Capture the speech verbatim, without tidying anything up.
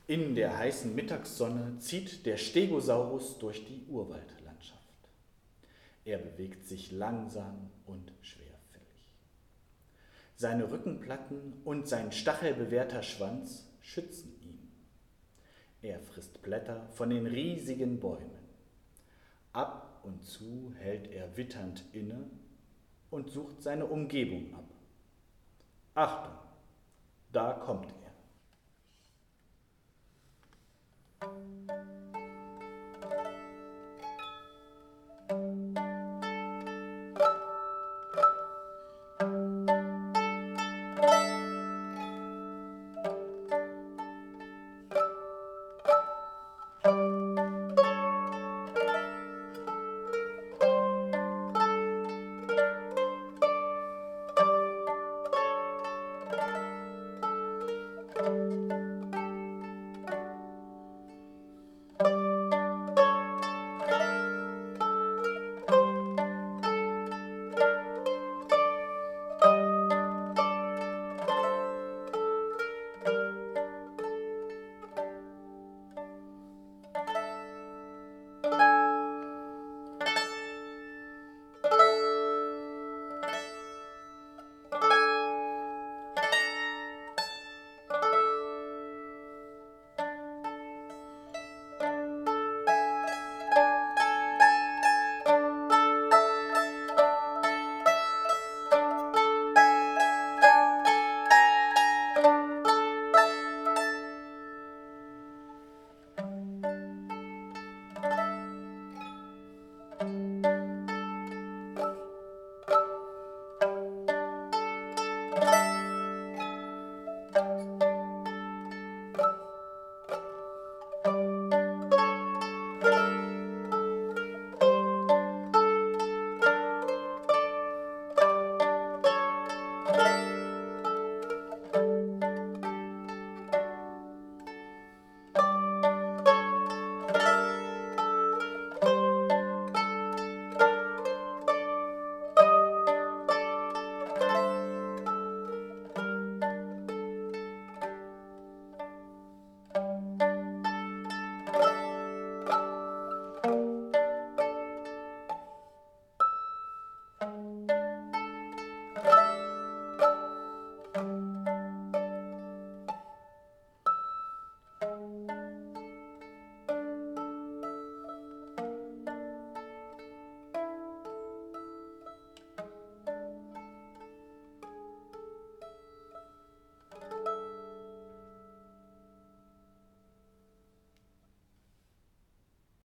In der heißen Mittagssonne zieht der Stegosaurus durch die Urwaldlandschaft. Er bewegt sich langsam und schwerfällig. Seine Rückenplatten und sein stachelbewehrter Schwanz schützen ihn. Er frisst Blätter von den riesigen Bäumen. Ab und zu hält er witternd inne und sucht seine Umgebung ab. Achtung, da kommt er.